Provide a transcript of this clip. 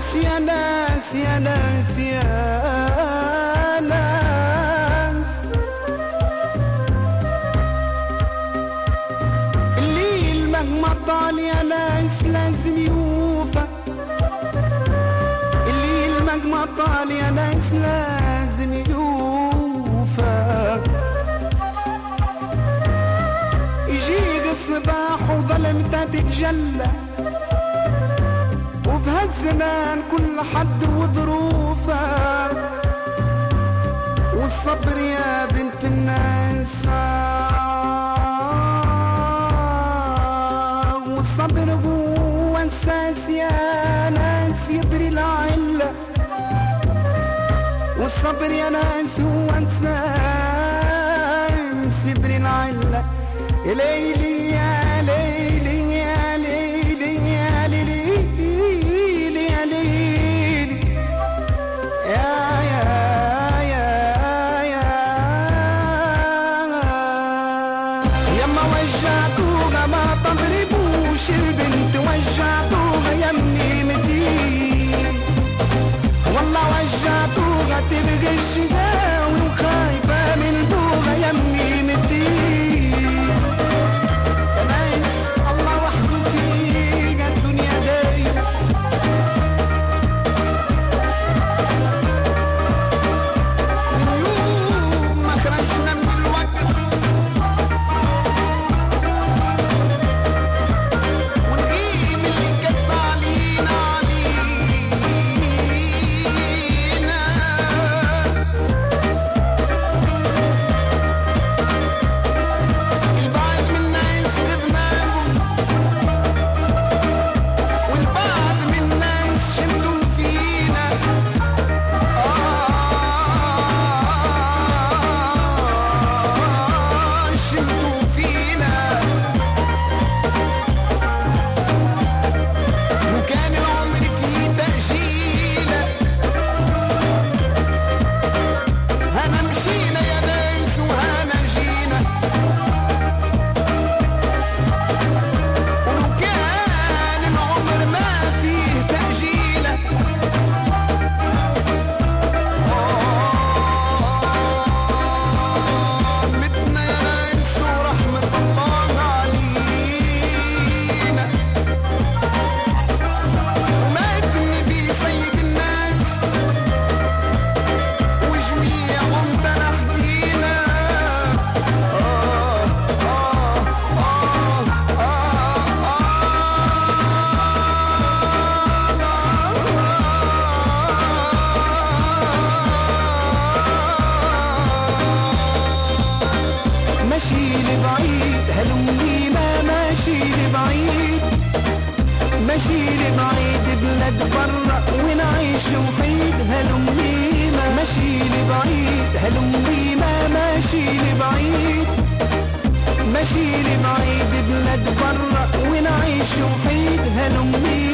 يا ناس يا ناس يا ناس، الليل مهما طال يا ناس لازم يوفى، الليل مهما طال يا ناس لازم يوفى. يجيك الصباح وظلمته تتجلى، وفي هالزمان كل حد وظروفه، والصبر يا بنت الناس، والصبر هو اساس يا ناس يبري العله، والصبر يا ناس هو اساس يبري العله. يا ليلي يا ليلي يا ليلي يا ليلي يا ليلي يا يا يا يا يما وجعتوها ما تضربوش البنت، وجعتوها يمي متين، والله وجعتوها تبقى الشقاوي وخايفة من بوها يمي متين. ماشي لبعيد بلاد برا ونعيش وحيد هالميمة، ماشي لبعيد هالميمة، ماشي لبعيد، ماشي لبعيد بلاد برا ونعيش وحيد هالميمة.